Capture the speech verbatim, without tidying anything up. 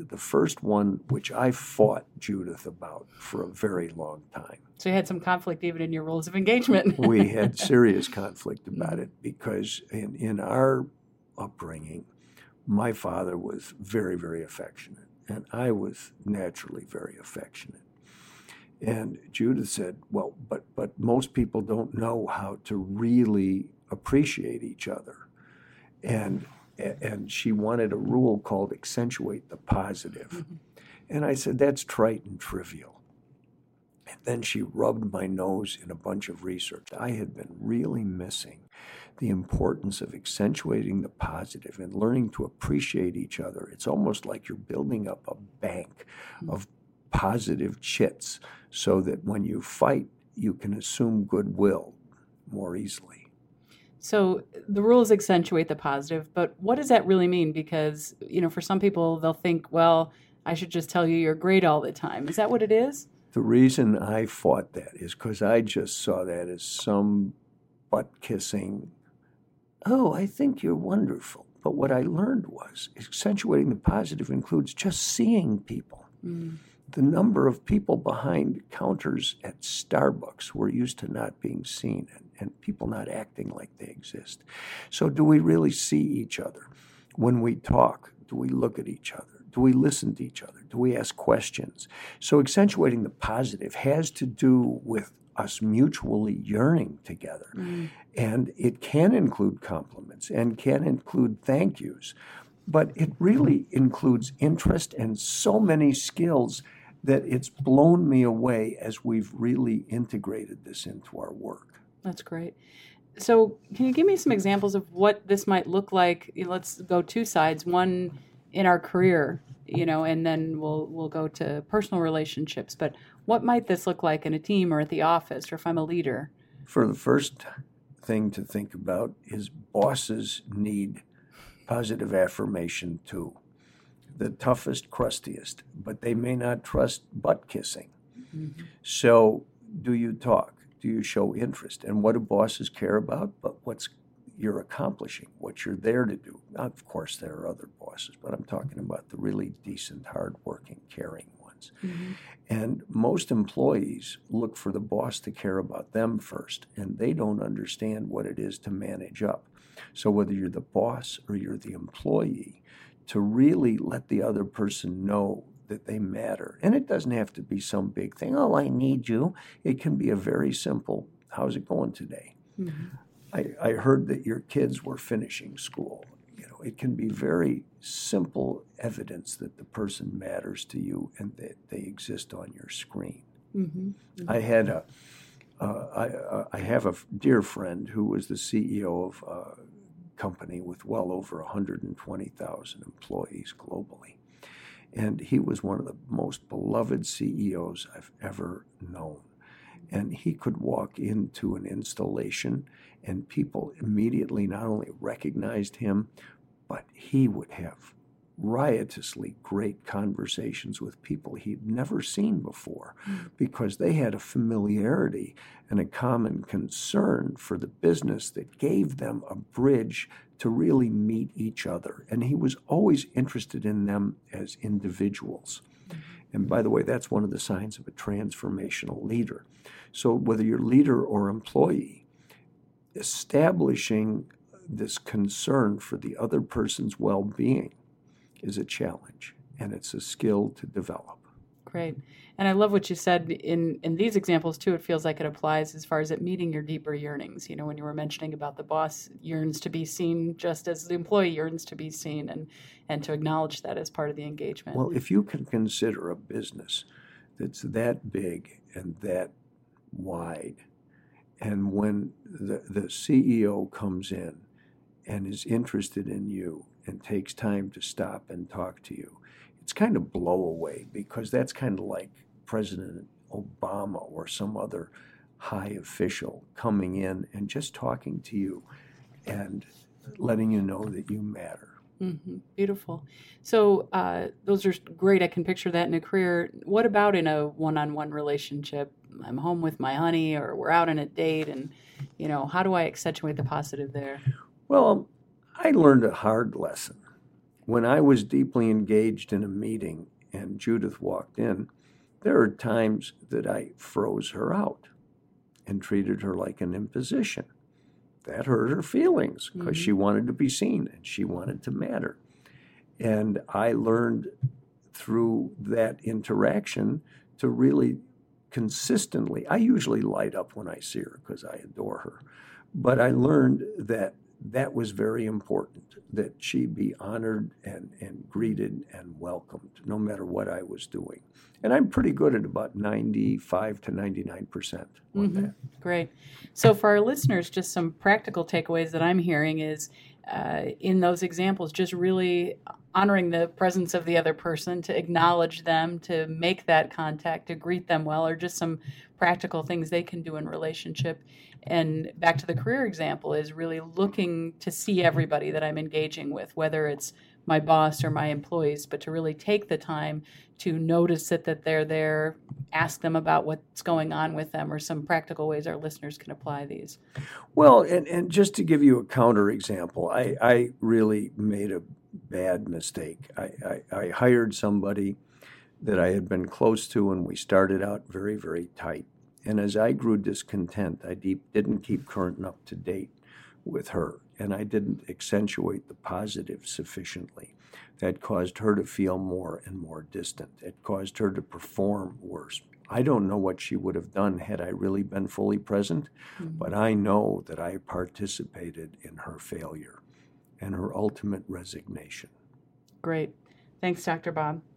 the first one, which I fought Judith about for a very long time. So you had some conflict even in your rules of engagement. We had serious conflict about it because in, in our upbringing, my father was very, very affectionate, and I was naturally very affectionate. And Judith said, well, but but most people don't know how to really appreciate each other. And and she wanted a rule called accentuate the positive. Mm-hmm. And I said, that's trite and trivial. And then she rubbed my nose in a bunch of research. I had been really missing the importance of accentuating the positive and learning to appreciate each other. It's almost like you're building up a bank mm-hmm. of positive chits so that when you fight, you can assume goodwill more easily. So the rules accentuate the positive, but what does that really mean? Because, you know, for some people, they'll think, well, I should just tell you you're great all the time. Is that what it is? The reason I fought that is because I just saw that as some butt-kissing, oh, I think you're wonderful. But what I learned was accentuating the positive includes just seeing people. Mm. The number of people behind counters at Starbucks we're used to not being seen and, and people not acting like they exist. So do we really see each other? When we talk, do we look at each other? Do we listen to each other? Do we ask questions? So accentuating the positive has to do with us mutually yearning together. Mm. And it can include compliments and can include thank yous. But it really includes interest and so many skills that it's blown me away as we've really integrated this into our work. That's great. So can you give me some examples of what this might look like? Let's go two sides, one in our career, you know, and then we'll we'll go to personal relationships. But what might this look like in a team or at the office or if I'm a leader? For the first thing to think about is bosses need positive affirmation too. The toughest, crustiest, but they may not trust butt kissing. Mm-hmm. So do you talk? Do you show interest? And what do bosses care about? But what's you're accomplishing, what you're there to do. Now, of course, there are other bosses, but I'm talking about the really decent, hardworking, caring ones. Mm-hmm. And most employees look for the boss to care about them first, and they don't understand what it is to manage up. So whether you're the boss or you're the employee, to really let the other person know that they matter. And it doesn't have to be some big thing, oh, I need you. It can be a very simple, how's it going today? Mm-hmm. I, I heard that your kids were finishing school. You know, it can be very simple evidence that the person matters to you and that they exist on your screen. Mm-hmm. Mm-hmm. I had a, uh, I, uh, I have a dear friend who was the C E O of a company with well over one hundred twenty thousand employees globally. And he was one of the most beloved C E Os I've ever known. And he could walk into an installation and people immediately not only recognized him, but he would have riotously great conversations with people he'd never seen before mm. because they had a familiarity and a common concern for the business that gave them a bridge to really meet each other. And he was always interested in them as individuals. Mm. And by the way, that's one of the signs of a transformational leader. So whether you're leader or employee, establishing this concern for the other person's well-being is a challenge, and it's a skill to develop. Great. And I love what you said in, in these examples, too. It feels like it applies as far as it meeting your deeper yearnings. You know, when you were mentioning about the boss yearns to be seen just as the employee yearns to be seen, and, and to acknowledge that as part of the engagement. Well, if you can consider a business that's that big and that wide, and when the, the C E O comes in and is interested in you and takes time to stop and talk to you, it's kind of blow away, because that's kind of like President Obama or some other high official coming in and just talking to you and letting you know that you matter. Mm-hmm. Beautiful. So uh, those are great. I can picture that in a career. What about in a one-on-one relationship? I'm home with my honey, or we're out on a date, and, you know, how do I accentuate the positive there? Well, I learned a hard lesson. when I was deeply engaged in a meeting and Judith walked in, there are times that I froze her out and treated her like an imposition. That hurt her feelings because mm-hmm. she wanted to be seen and she wanted to matter. And I learned through that interaction to really consistently, I usually light up when I see her because I adore her, but I learned that that was very important, that she be honored and, and greeted and welcomed no matter what I was doing. And I'm pretty good at about ninety-five to ninety-nine percent on mm-hmm. that. Great. So for our listeners, just some practical takeaways that I'm hearing is uh, in those examples, just really honoring the presence of the other person, to acknowledge them, to make that contact, to greet them well, or just some practical things they can do in relationship. And back to the career example is really looking to see everybody that I'm engaging with, whether it's my boss or my employees, but to really take the time to notice it, that they're there, ask them about what's going on with them, or some practical ways our listeners can apply these. Well, and, and just to give you a counter example, I, I really made a bad mistake. I, I, I hired somebody that I had been close to, and we started out very, very tight. And as I grew discontent, I deep, didn't keep current and up to date with her, and I didn't accentuate the positive sufficiently. That caused her to feel more and more distant. It caused her to perform worse. I don't know what she would have done had I really been fully present, mm-hmm. but I know that I participated in her failure and her ultimate resignation. Great. Thanks, Doctor Bob.